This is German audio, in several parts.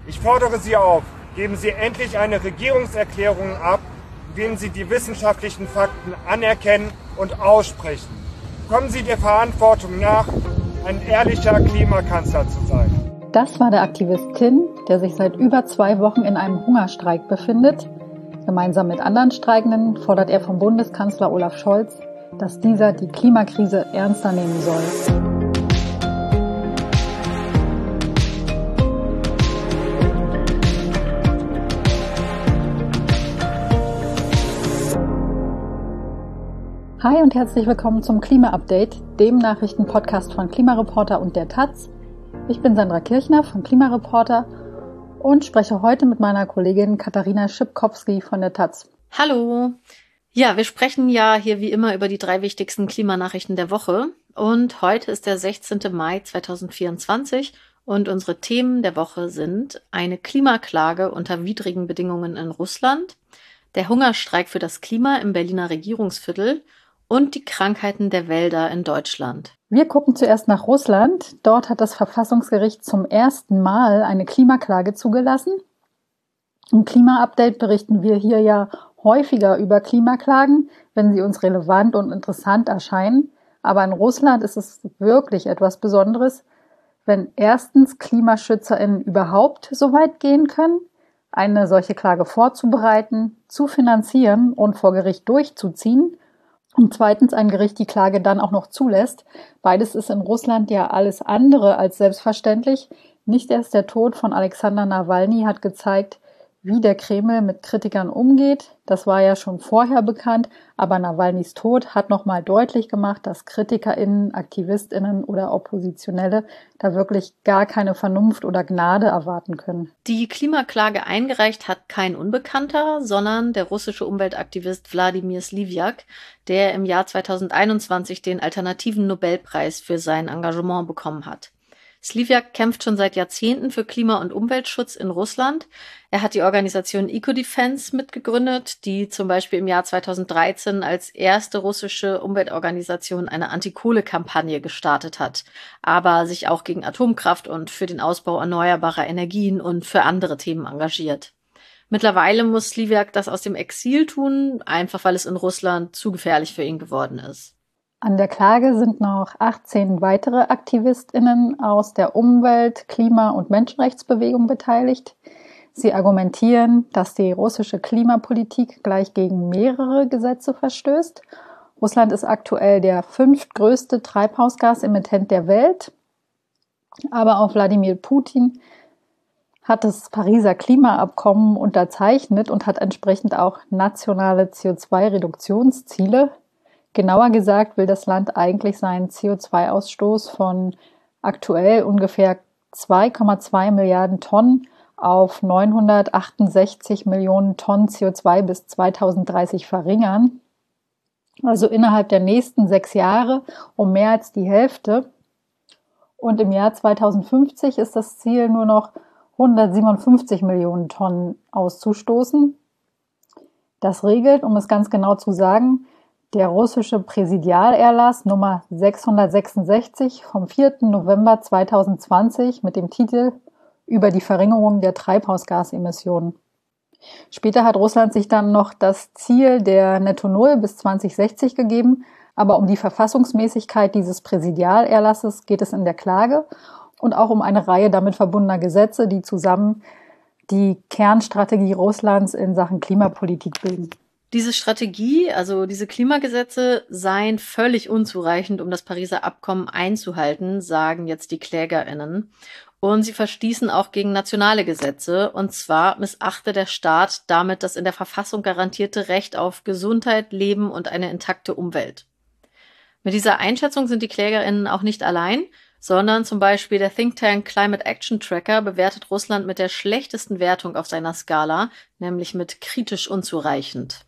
Ich fordere Sie auf, geben Sie endlich eine Regierungserklärung ab, in der Sie die wissenschaftlichen Fakten anerkennen und aussprechen. Kommen Sie der Verantwortung nach, ein ehrlicher Klimakanzler zu sein. Das war der Aktivist Tin, der sich seit über 2 Wochen in einem Hungerstreik befindet. Gemeinsam mit anderen Streikenden fordert er vom Bundeskanzler Olaf Scholz, dass dieser die Klimakrise ernster nehmen soll. Hi und herzlich willkommen zum Klima-Update, dem Nachrichtenpodcast von Klimareporter und der Taz. Ich bin Sandra Kirchner von Klimareporter und spreche heute mit meiner Kollegin Katharina Schipkowski von der Taz. Hallo! Ja, wir sprechen ja hier wie immer über die 3 wichtigsten Klimanachrichten der Woche. Und heute ist der 16. Mai 2024 und unsere Themen der Woche sind eine Klimaklage unter widrigen Bedingungen in Russland, der Hungerstreik für das Klima im Berliner Regierungsviertel und die Krankheiten der Wälder in Deutschland. Wir gucken zuerst nach Russland. Dort hat das Verfassungsgericht zum ersten Mal eine Klimaklage zugelassen. Im Klima-Update berichten wir hier ja häufiger über Klimaklagen, wenn sie uns relevant und interessant erscheinen. Aber in Russland ist es wirklich etwas Besonderes, wenn erstens KlimaschützerInnen überhaupt so weit gehen können, eine solche Klage vorzubereiten, zu finanzieren und vor Gericht durchzuziehen, und zweitens ein Gericht die Klage dann auch noch zulässt. Beides ist in Russland ja alles andere als selbstverständlich. Nicht erst der Tod von Alexander Nawalny hat gezeigt, wie der Kreml mit Kritikern umgeht. Das war ja schon vorher bekannt, aber Nawalnys Tod hat nochmal deutlich gemacht, dass KritikerInnen, AktivistInnen oder Oppositionelle da wirklich gar keine Vernunft oder Gnade erwarten können. Die Klimaklage eingereicht hat kein Unbekannter, sondern der russische Umweltaktivist Wladimir Slivjak, der im Jahr 2021 den alternativen Nobelpreis für sein Engagement bekommen hat. Slivjak kämpft schon seit Jahrzehnten für Klima- und Umweltschutz in Russland. Er hat die Organisation Ecodefense mitgegründet, die zum Beispiel im Jahr 2013 als erste russische Umweltorganisation eine Anti-Kohle-Kampagne gestartet hat, aber sich auch gegen Atomkraft und für den Ausbau erneuerbarer Energien und für andere Themen engagiert. Mittlerweile muss Slivjak das aus dem Exil tun, einfach weil es in Russland zu gefährlich für ihn geworden ist. An der Klage sind noch 18 weitere AktivistInnen aus der Umwelt-, Klima- und Menschenrechtsbewegung beteiligt. Sie argumentieren, dass die russische Klimapolitik gleich gegen mehrere Gesetze verstößt. Russland ist aktuell der 5. größte Treibhausgasemittent der Welt. Aber auch Wladimir Putin hat das Pariser Klimaabkommen unterzeichnet und hat entsprechend auch nationale CO2-Reduktionsziele. Genauer gesagt will das Land eigentlich seinen CO2-Ausstoß von aktuell ungefähr 2,2 Milliarden Tonnen auf 968 Millionen Tonnen CO2 bis 2030 verringern. Also innerhalb der nächsten 6 Jahre um mehr als die Hälfte. Und im Jahr 2050 ist das Ziel nur noch 157 Millionen Tonnen auszustoßen. Das regelt, um es ganz genau zu sagen, der russische Präsidialerlass Nummer 666 vom 4. November 2020 mit dem Titel über die Verringerung der Treibhausgasemissionen. Später hat Russland sich dann noch das Ziel der Netto Null bis 2060 gegeben, aber um die Verfassungsmäßigkeit dieses Präsidialerlasses geht es in der Klage und auch um eine Reihe damit verbundener Gesetze, die zusammen die Kernstrategie Russlands in Sachen Klimapolitik bilden. Diese Strategie, also diese Klimagesetze, seien völlig unzureichend, um das Pariser Abkommen einzuhalten, sagen jetzt die KlägerInnen. Und sie verstießen auch gegen nationale Gesetze. Und zwar missachte der Staat damit das in der Verfassung garantierte Recht auf Gesundheit, Leben und eine intakte Umwelt. Mit dieser Einschätzung sind die KlägerInnen auch nicht allein, sondern zum Beispiel der Think Tank Climate Action Tracker bewertet Russland mit der schlechtesten Wertung auf seiner Skala, nämlich mit kritisch unzureichend.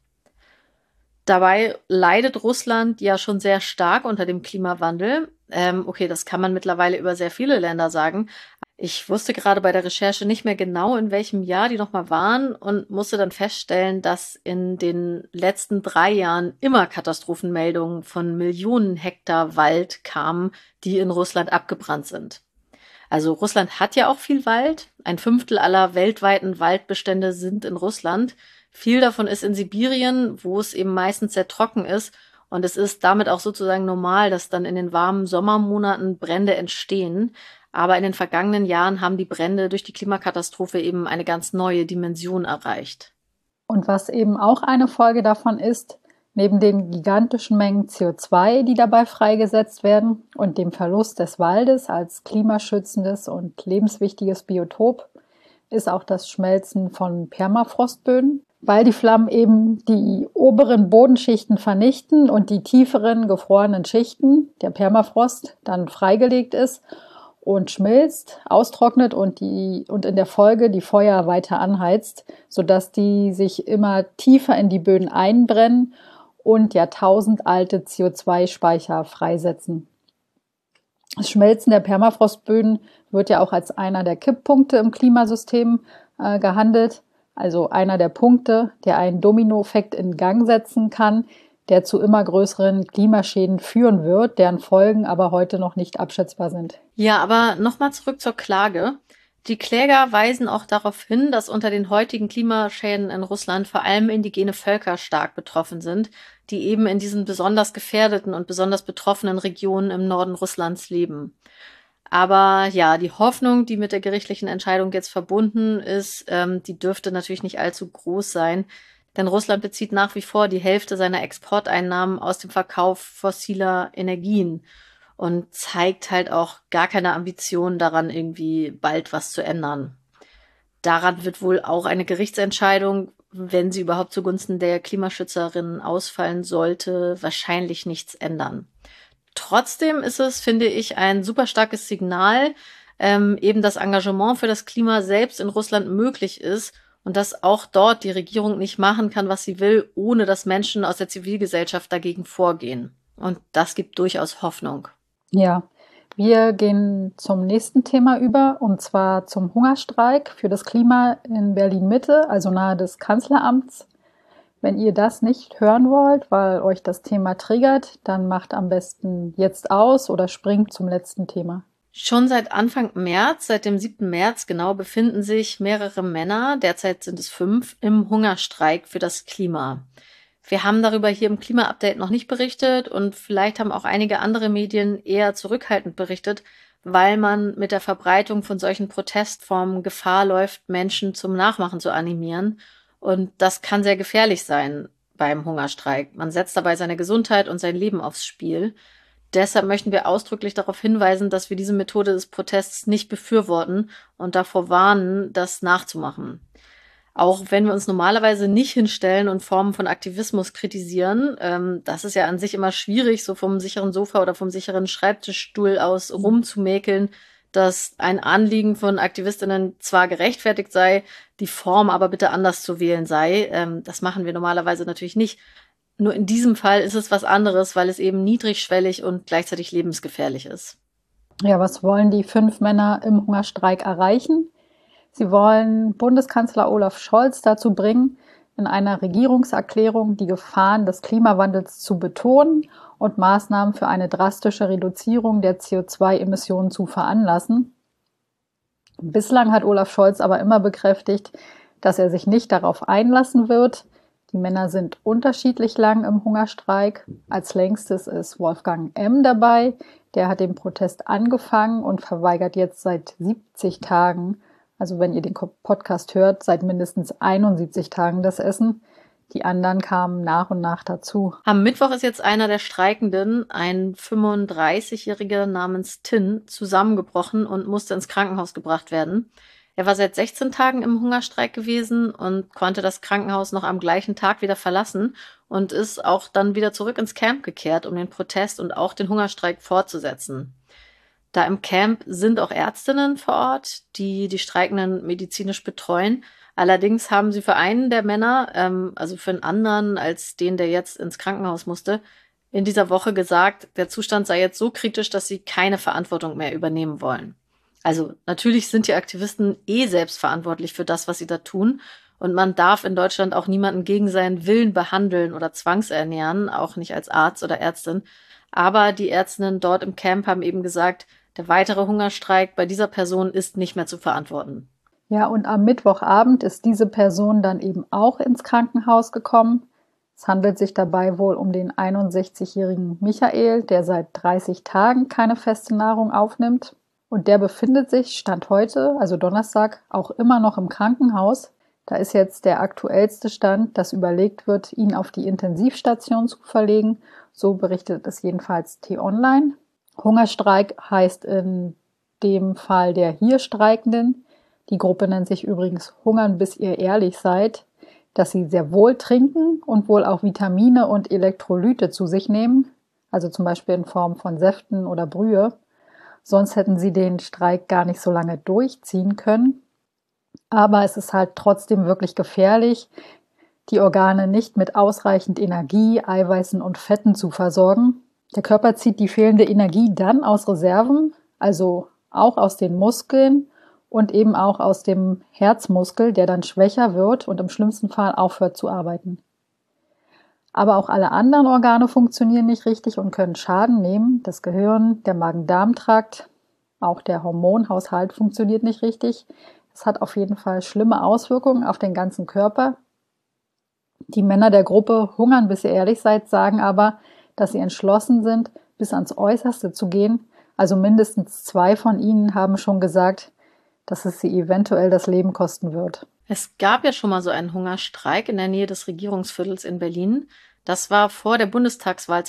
Dabei leidet Russland ja schon sehr stark unter dem Klimawandel. Okay, das kann man mittlerweile über sehr viele Länder sagen. Ich wusste gerade bei der Recherche nicht mehr genau, in welchem Jahr die nochmal waren und musste dann feststellen, dass in den letzten 3 Jahren immer Katastrophenmeldungen von Millionen Hektar Wald kamen, die in Russland abgebrannt sind. Also Russland hat ja auch viel Wald. 1/5 aller weltweiten Waldbestände sind in Russland. Viel davon ist in Sibirien, wo es eben meistens sehr trocken ist. Und es ist damit auch sozusagen normal, dass dann in den warmen Sommermonaten Brände entstehen. Aber in den vergangenen Jahren haben die Brände durch die Klimakatastrophe eben eine ganz neue Dimension erreicht. Und was eben auch eine Folge davon ist, neben den gigantischen Mengen CO2, die dabei freigesetzt werden und dem Verlust des Waldes als klimaschützendes und lebenswichtiges Biotop, ist auch das Schmelzen von Permafrostböden, weil die Flammen eben die oberen Bodenschichten vernichten und die tieferen gefrorenen Schichten, der Permafrost, dann freigelegt ist und schmilzt, austrocknet und in der Folge die Feuer weiter anheizt, sodass die sich immer tiefer in die Böden einbrennen und jahrtausendalte CO2-Speicher freisetzen. Das Schmelzen der Permafrostböden wird ja auch als einer der Kipppunkte im Klimasystem gehandelt, also einer der Punkte, der einen Dominoeffekt in Gang setzen kann, der zu immer größeren Klimaschäden führen wird, deren Folgen aber heute noch nicht abschätzbar sind. Ja, aber nochmal zurück zur Klage. Die Kläger weisen auch darauf hin, dass unter den heutigen Klimaschäden in Russland vor allem indigene Völker stark betroffen sind, die eben in diesen besonders gefährdeten und besonders betroffenen Regionen im Norden Russlands leben. Aber ja, die Hoffnung, die mit der gerichtlichen Entscheidung jetzt verbunden ist, die dürfte natürlich nicht allzu groß sein. Denn Russland bezieht nach wie vor die Hälfte seiner Exporteinnahmen aus dem Verkauf fossiler Energien und zeigt halt auch gar keine Ambition daran, irgendwie bald was zu ändern. Daran wird wohl auch eine Gerichtsentscheidung, wenn sie überhaupt zugunsten der Klimaschützerinnen ausfallen sollte, wahrscheinlich nichts ändern. Trotzdem ist es, finde ich, ein super starkes Signal, eben das Engagement für das Klima selbst in Russland möglich ist und dass auch dort die Regierung nicht machen kann, was sie will, ohne dass Menschen aus der Zivilgesellschaft dagegen vorgehen. Und das gibt durchaus Hoffnung. Ja, wir gehen zum nächsten Thema über, und zwar zum Hungerstreik für das Klima in Berlin-Mitte, also nahe des Kanzleramts. Wenn ihr das nicht hören wollt, weil euch das Thema triggert, dann macht am besten jetzt aus oder springt zum letzten Thema. Schon seit Anfang März, seit dem 7. März genau, befinden sich mehrere Männer, derzeit sind es 5, im Hungerstreik für das Klima. Wir haben darüber hier im Klima-Update noch nicht berichtet und vielleicht haben auch einige andere Medien eher zurückhaltend berichtet, weil man mit der Verbreitung von solchen Protestformen Gefahr läuft, Menschen zum Nachmachen zu animieren. Und das kann sehr gefährlich sein beim Hungerstreik. Man setzt dabei seine Gesundheit und sein Leben aufs Spiel. Deshalb möchten wir ausdrücklich darauf hinweisen, dass wir diese Methode des Protests nicht befürworten und davor warnen, das nachzumachen. Auch wenn wir uns normalerweise nicht hinstellen und Formen von Aktivismus kritisieren, das ist ja an sich immer schwierig, so vom sicheren Sofa oder vom sicheren Schreibtischstuhl aus rumzumäkeln, dass ein Anliegen von AktivistInnen zwar gerechtfertigt sei, die Form aber bitte anders zu wählen sei. Das machen wir normalerweise natürlich nicht. Nur in diesem Fall ist es was anderes, weil es eben niedrigschwellig und gleichzeitig lebensgefährlich ist. Ja, was wollen die 5 Männer im Hungerstreik erreichen? Sie wollen Bundeskanzler Olaf Scholz dazu bringen, in einer Regierungserklärung die Gefahren des Klimawandels zu betonen und Maßnahmen für eine drastische Reduzierung der CO2-Emissionen zu veranlassen. Bislang hat Olaf Scholz aber immer bekräftigt, dass er sich nicht darauf einlassen wird. Die Männer sind unterschiedlich lang im Hungerstreik. Als längstes ist Wolfgang M. dabei. Der hat den Protest angefangen und verweigert jetzt seit 70 Tagen, also wenn ihr den Podcast hört, seit mindestens 71 Tagen das Essen. Die anderen kamen nach und nach dazu. Am Mittwoch ist jetzt einer der Streikenden, ein 35-Jähriger namens Tin, zusammengebrochen und musste ins Krankenhaus gebracht werden. Er war seit 16 Tagen im Hungerstreik gewesen und konnte das Krankenhaus noch am gleichen Tag wieder verlassen und ist auch dann wieder zurück ins Camp gekehrt, um den Protest und auch den Hungerstreik fortzusetzen. Da im Camp sind auch Ärztinnen vor Ort, die die Streikenden medizinisch betreuen. Allerdings haben sie für einen der Männer, also für einen anderen als den, der jetzt ins Krankenhaus musste, in dieser Woche gesagt, der Zustand sei jetzt so kritisch, dass sie keine Verantwortung mehr übernehmen wollen. Also natürlich sind die Aktivisten selbst verantwortlich für das, was sie da tun. Und man darf in Deutschland auch niemanden gegen seinen Willen behandeln oder zwangsernähren, auch nicht als Arzt oder Ärztin. Aber die Ärztinnen dort im Camp haben eben gesagt, Der weitere Hungerstreik bei dieser Person ist nicht mehr zu verantworten. Ja, und am Mittwochabend ist diese Person dann eben auch ins Krankenhaus gekommen. Es handelt sich dabei wohl um den 61-jährigen Michael, der seit 30 Tagen keine feste Nahrung aufnimmt. Und der befindet sich, Stand heute, also Donnerstag, auch immer noch im Krankenhaus. Da ist jetzt der aktuellste Stand, dass überlegt wird, ihn auf die Intensivstation zu verlegen. So berichtet es jedenfalls T-Online. Hungerstreik heißt in dem Fall der hier Streikenden. Die Gruppe nennt sich übrigens Hungern, bis ihr ehrlich seid, dass sie sehr wohl trinken und wohl auch Vitamine und Elektrolyte zu sich nehmen, also zum Beispiel in Form von Säften oder Brühe. Sonst hätten sie den Streik gar nicht so lange durchziehen können. Aber es ist halt trotzdem wirklich gefährlich, die Organe nicht mit ausreichend Energie, Eiweißen und Fetten zu versorgen. Der Körper zieht die fehlende Energie dann aus Reserven, also auch aus den Muskeln und eben auch aus dem Herzmuskel, der dann schwächer wird und im schlimmsten Fall aufhört zu arbeiten. Aber auch alle anderen Organe funktionieren nicht richtig und können Schaden nehmen. Das Gehirn, der Magen-Darm-Trakt, auch der Hormonhaushalt funktioniert nicht richtig. Es hat auf jeden Fall schlimme Auswirkungen auf den ganzen Körper. Die Männer der Gruppe Hungern, bis ihr ehrlich seid, sagen aber, dass sie entschlossen sind, bis ans Äußerste zu gehen. Also mindestens 2 von ihnen haben schon gesagt, dass es sie eventuell das Leben kosten wird. Es gab ja schon mal so einen Hungerstreik in der Nähe des Regierungsviertels in Berlin. Das war vor der Bundestagswahl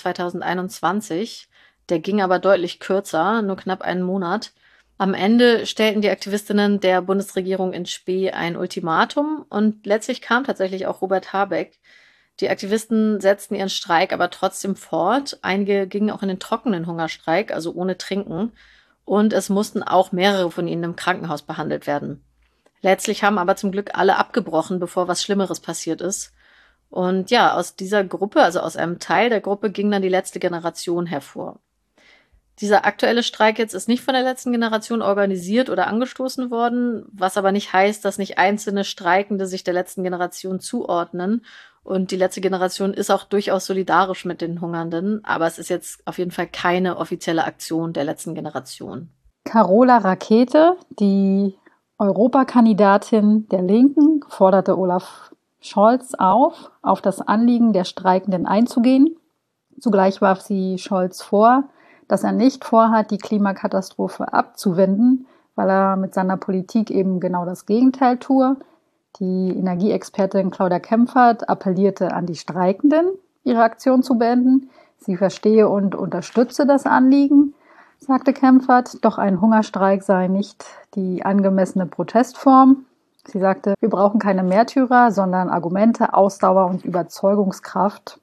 2021. Der ging aber deutlich kürzer, nur knapp einen Monat. Am Ende stellten die Aktivistinnen der Bundesregierung in Spee ein Ultimatum und letztlich kam tatsächlich auch Robert Habeck. Die Aktivisten setzten ihren Streik aber trotzdem fort. Einige gingen auch in den trockenen Hungerstreik, also ohne Trinken. Und es mussten auch mehrere von ihnen im Krankenhaus behandelt werden. Letztlich haben aber zum Glück alle abgebrochen, bevor was Schlimmeres passiert ist. Und ja, aus dieser Gruppe, also aus einem Teil der Gruppe, ging dann die letzte Generation hervor. Dieser aktuelle Streik jetzt ist nicht von der letzten Generation organisiert oder angestoßen worden, was aber nicht heißt, dass nicht einzelne Streikende sich der letzten Generation zuordnen. Und die letzte Generation ist auch durchaus solidarisch mit den Hungernden, aber es ist jetzt auf jeden Fall keine offizielle Aktion der letzten Generation. Carola Rakete, die Europakandidatin der Linken, forderte Olaf Scholz auf das Anliegen der Streikenden einzugehen. Zugleich warf sie Scholz vor, dass er nicht vorhat, die Klimakatastrophe abzuwenden, weil er mit seiner Politik eben genau das Gegenteil tue. Die Energieexpertin Claudia Kempfert appellierte an die Streikenden, ihre Aktion zu beenden. Sie verstehe und unterstütze das Anliegen, sagte Kempfert, doch ein Hungerstreik sei nicht die angemessene Protestform. Sie sagte, wir brauchen keine Märtyrer, sondern Argumente, Ausdauer und Überzeugungskraft,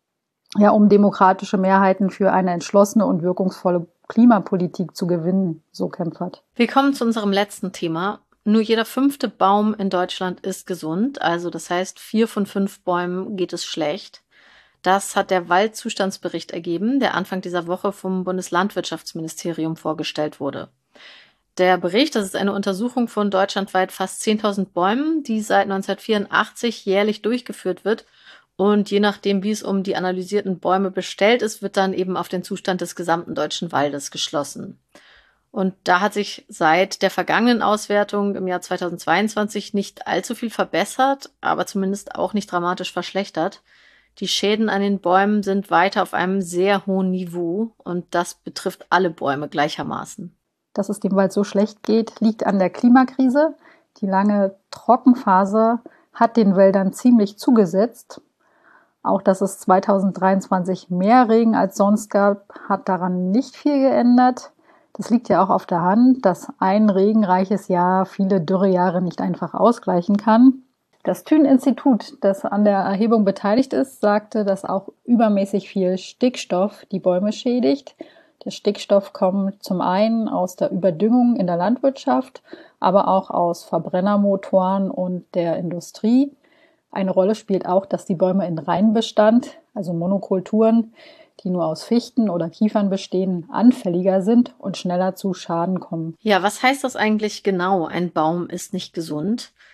ja, um demokratische Mehrheiten für eine entschlossene und wirkungsvolle Klimapolitik zu gewinnen, so Kempfert. Wir kommen zu unserem letzten Thema. Nur jeder 5. Baum in Deutschland ist gesund, also das heißt 4 von 5 Bäumen geht es schlecht. Das hat der Waldzustandsbericht ergeben, der Anfang dieser Woche vom Bundeslandwirtschaftsministerium vorgestellt wurde. Der Bericht, das ist eine Untersuchung von deutschlandweit fast 10.000 Bäumen, die seit 1984 jährlich durchgeführt wird. Und je nachdem, wie es um die analysierten Bäume bestellt ist, wird dann eben auf den Zustand des gesamten deutschen Waldes geschlossen. Und da hat sich seit der vergangenen Auswertung im Jahr 2022 nicht allzu viel verbessert, aber zumindest auch nicht dramatisch verschlechtert. Die Schäden an den Bäumen sind weiter auf einem sehr hohen Niveau und das betrifft alle Bäume gleichermaßen. Dass es dem Wald so schlecht geht, liegt an der Klimakrise. Die lange Trockenphase hat den Wäldern ziemlich zugesetzt. Auch dass es 2023 mehr Regen als sonst gab, hat daran nicht viel geändert. Das liegt ja auch auf der Hand, dass ein regenreiches Jahr viele Dürrejahre nicht einfach ausgleichen kann. Das Thün-Institut, das an der Erhebung beteiligt ist, sagte, dass auch übermäßig viel Stickstoff die Bäume schädigt. Der Stickstoff kommt zum einen aus der Überdüngung in der Landwirtschaft, aber auch aus Verbrennermotoren und der Industrie. Eine Rolle spielt auch, dass die Bäume in Reinbestand, also Monokulturen, die nur aus Fichten oder Kiefern bestehen, anfälliger sind und schneller zu Schaden kommen. Ja, was heißt das eigentlich genau? Ein Baum ist nicht gesund.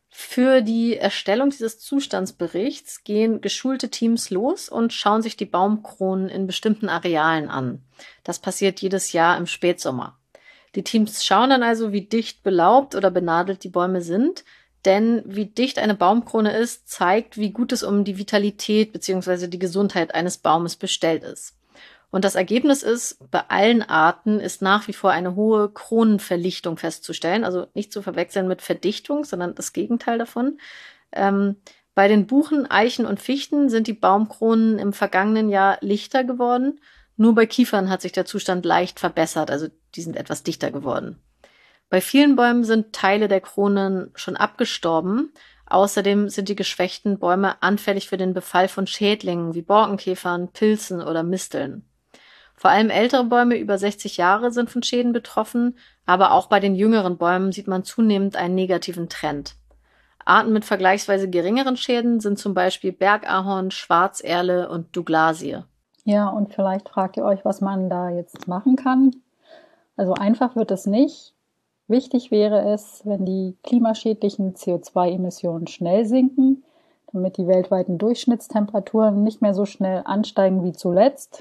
Für die Erstellung dieses Zustandsberichts gehen geschulte Teams los und schauen sich die Baumkronen in bestimmten Arealen an. Das passiert jedes Jahr im Spätsommer. Die Teams schauen dann also, wie dicht belaubt oder benadelt die Bäume sind, denn wie dicht eine Baumkrone ist, zeigt, wie gut es um die Vitalität bzw. die Gesundheit eines Baumes bestellt ist. Und das Ergebnis ist, bei allen Arten ist nach wie vor eine hohe Kronenverlichtung festzustellen, also nicht zu verwechseln mit Verdichtung, sondern das Gegenteil davon. Bei den Buchen, Eichen und Fichten sind die Baumkronen im vergangenen Jahr lichter geworden. Nur bei Kiefern hat sich der Zustand leicht verbessert, also die sind etwas dichter geworden. Bei vielen Bäumen sind Teile der Kronen schon abgestorben. Außerdem sind die geschwächten Bäume anfällig für den Befall von Schädlingen wie Borkenkäfern, Pilzen oder Misteln. Vor allem ältere Bäume über 60 Jahre sind von Schäden betroffen, aber auch bei den jüngeren Bäumen sieht man zunehmend einen negativen Trend. Arten mit vergleichsweise geringeren Schäden sind zum Beispiel Bergahorn, Schwarzerle und Douglasie. Ja, und vielleicht fragt ihr euch, was man da jetzt machen kann. Also einfach wird es nicht. Wichtig wäre es, wenn die klimaschädlichen CO2-Emissionen schnell sinken, damit die weltweiten Durchschnittstemperaturen nicht mehr so schnell ansteigen wie zuletzt.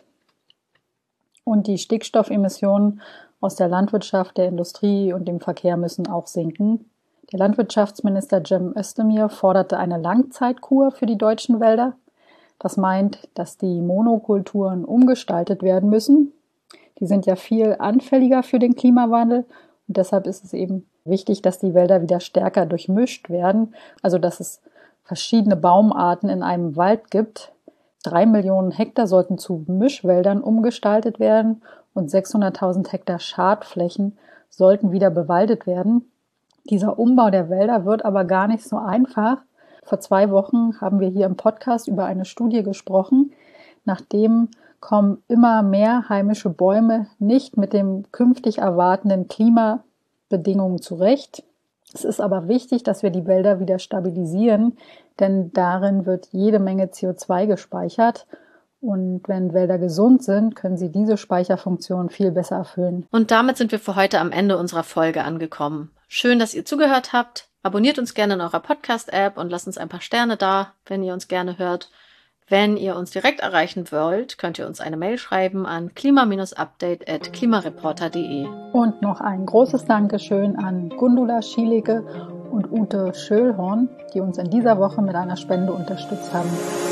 Und die Stickstoffemissionen aus der Landwirtschaft, der Industrie und dem Verkehr müssen auch sinken. Der Landwirtschaftsminister Cem Özdemir forderte eine Langzeitkur für die deutschen Wälder. Das meint, dass die Monokulturen umgestaltet werden müssen. Die sind ja viel anfälliger für den Klimawandel. Und deshalb ist es eben wichtig, dass die Wälder wieder stärker durchmischt werden. Also dass es verschiedene Baumarten in einem Wald gibt. 3 Millionen Hektar sollten zu Mischwäldern umgestaltet werden und 600.000 Hektar Schadflächen sollten wieder bewaldet werden. Dieser Umbau der Wälder wird aber gar nicht so einfach. Vor 2 Wochen haben wir hier im Podcast über eine Studie gesprochen. Nachdem kommen immer mehr heimische Bäume nicht mit den künftig erwartenden Klimabedingungen zurecht. Es ist aber wichtig, dass wir die Wälder wieder stabilisieren, denn darin wird jede Menge CO2 gespeichert. Und wenn Wälder gesund sind, können sie diese Speicherfunktion viel besser erfüllen. Und damit sind wir für heute am Ende unserer Folge angekommen. Schön, dass ihr zugehört habt. Abonniert uns gerne in eurer Podcast-App und lasst uns ein paar Sterne da, wenn ihr uns gerne hört. Wenn ihr uns direkt erreichen wollt, könnt ihr uns eine Mail schreiben an klima-update@klimareporter.de. Und noch ein großes Dankeschön an Gundula Schielicke und Ute Schöllhorn, die uns in dieser Woche mit einer Spende unterstützt haben.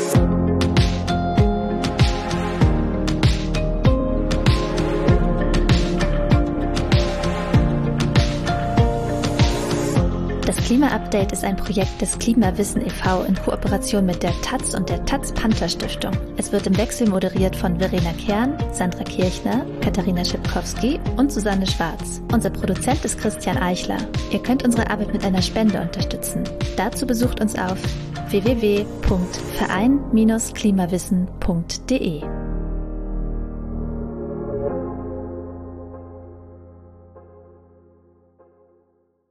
Das Klima-Update ist ein Projekt des Klimawissen e.V. in Kooperation mit der taz und der Taz-Panther-Stiftung. Es wird im Wechsel moderiert von Verena Kern, Sandra Kirchner, Katharina Schipkowski und Susanne Schwarz. Unser Produzent ist Christian Eichler. Ihr könnt unsere Arbeit mit einer Spende unterstützen. Dazu besucht uns auf www.verein-klimawissen.de.